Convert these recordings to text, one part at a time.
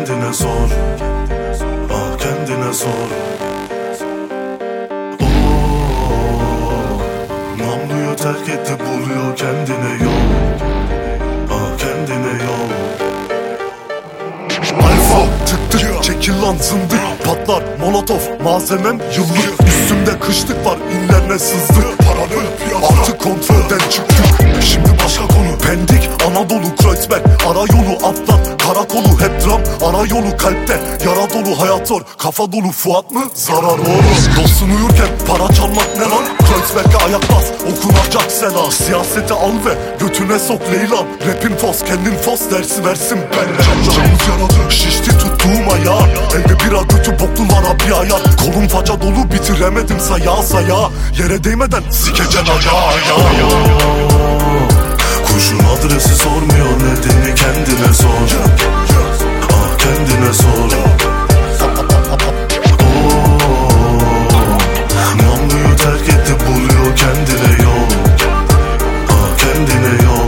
kendine sor. Ah kendine sor. Namluyu terk etti, buluyor kendine yol. Ah kendine yol. Alfa tıktı, çekil lan zındık. Patlar molotof, malzemem yıllık. Üstümde kışlık var, inlerine sızdık. Paralel piyasa, artık kontrolden çıktık. Şimdi başka konu, Pendik, Anadolu, Kreuzberg. Ara yolu atlat, karakolu hep dram. Ara yolu kalpte, yara dolu hayat zor. Kafa dolu Fuat mı? Zarar olur. Dostun uyurken para çalmak ne lan? Kreuzberg'e ayak bas, okunacak selam. Siyasete al ve götüne sok Leylan. Rapin fos, kendin fos, dersi versin ben. Camımız yaralı, şişti tuttuğum ayağı. Elde bira götü boklulara bir ayak. Kolum faca dolu, bitiremedim saya saya. Yere değmeden sikecen ayağı. Kurşun adresi sormuyor, nedeni kendine sor. Ah kendine sor. Namluyu terk etti, buluyor kendine yol. Ah kendine yol.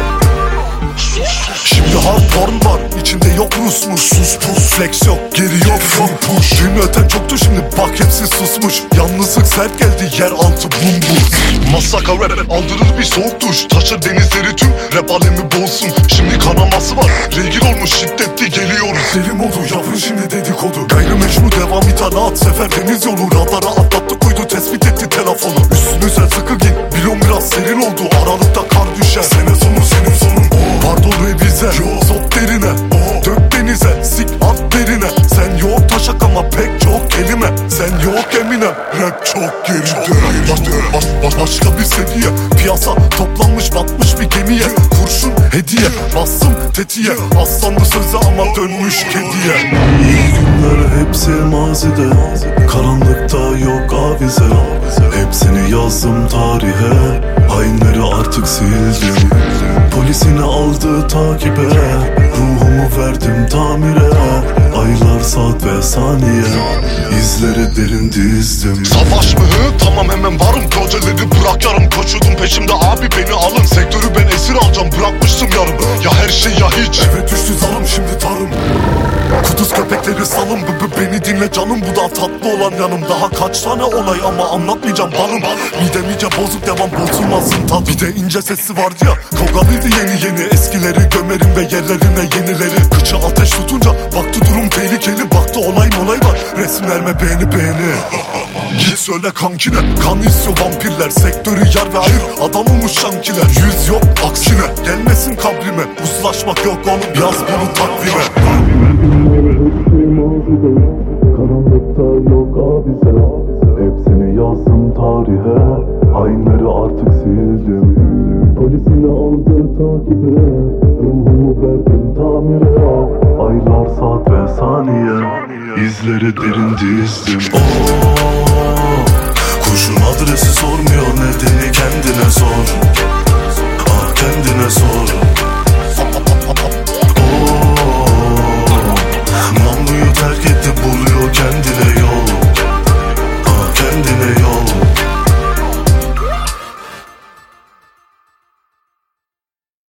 Şimdi hard porn var, içinde yok Rusmuş. Sus pus, flex yok, geri yok full push. Düğünü öten çoktu, şimdi bak hepsi susmuş. Yalnızlık sert geldi, yer altı bumbuz. Masaka rap, aldırır bir soğuk duş. Taşır denizleri tüm, rap alemi boğulsun. Şimdi kanaması var, regil olmuş şiddetli geliyoruz. Deli modu, yapın şimdi dedikodu. Gayrimeşru devam ithalat, sefer deniz yolu. Radara atlattık, uydu tespit etti telefonu. Üstünü sen sıkı giy, bilon biraz serin oldu. Aralıkta kar düşer, sene sonu senin sonun. Pardon revize, sok derine, dök denize, sik at derine. Sen yok taşak ama pek çok kelime. Sen yok Eminem, rap çok geride. Başka bir seviye, piyasa toplanmış batmış bir gemiye. Kurşun hediye, bastım tetiğe. Aslanlı sözü ama dönmüş kediye. İyi günler hepsi mazide, karanlıkta yok avize. Hepsini yazdım tarihe, hainleri artık sildim. Polisini aldı takibe, ruhumu verdim tamire. Aylar, saat ve saniye, izleri derin dizdim. Savaş mı? Tamam hemen varım. Projeleri bırak yarım, koşuyordum peşimde abi beni alın. Sektörü ben esir alacağım, bırakmıştım yarım. Ya her şey ya hiç. Evet düştü zalim, şimdi tarım. Kuduz köpekleri salın, beni dinle canım. Bu da tatlı olan yanım. Daha kaç tane olay ama anlatmayacağım balım. Midem iyice bozuk, devam bozulmasın tat. Bir de ince sesi vardı ya, kavgalıydı yeni. Eskileri gömerim ve yerlerine yenileri. Kıçı ateş tutunca baktı durum tehlikeli. Baktı olay var, resimlerime beğeni. Git söyle kankine, kan istiyor vampirler. Sektörü yer ve ayır, adam olmuş şankiler. Yüz yok aksine, gelmesin kabrime. Uzlaşmak yok oğlum, yaz bunu takvime. Karanlıkta yok avize, hepsini yazdım tarihe. Hainleri artık sildim. Polisini aldı takibe, ruhumu verdim tamire. Aylar, saat ve saniye, izleri derin dizdim.